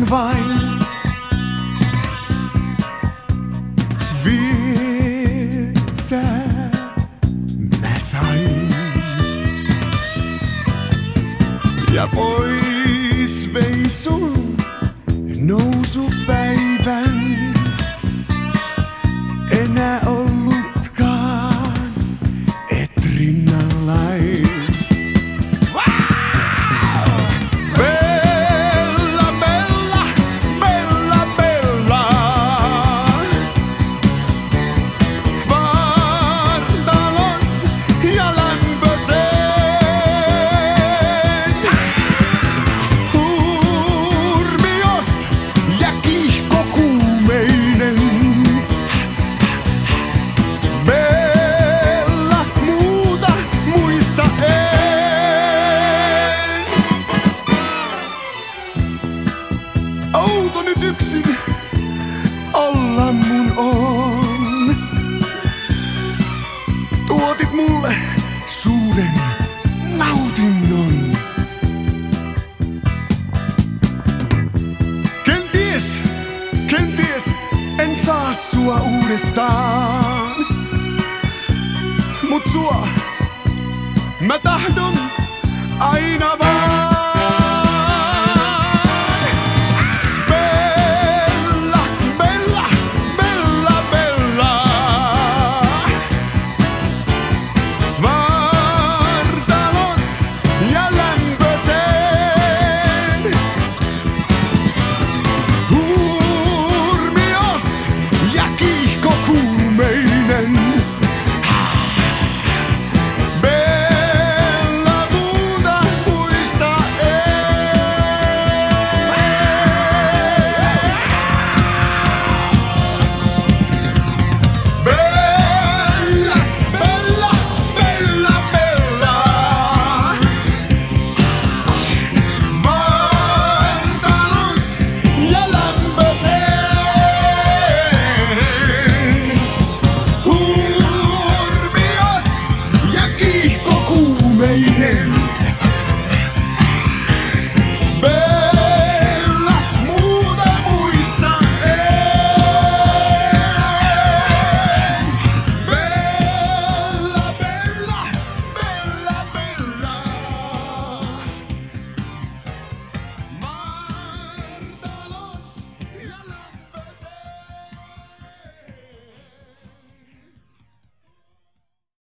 kerran vain viettää mä sain. Ja pois vei sun nousupäivän. Enää ollutkaan et rinnallain. Bella, bella, bella, bella. Kvartalons ja lämpösen. Hurmios ja kiihkokuumeinen. Bella, muuta muista en. Outo nyt yksin olla mun on. Tuotit mulle suuren nautinnon. Kenties en saa sua uudestaan. Mut sua mä tahdon aina vaan.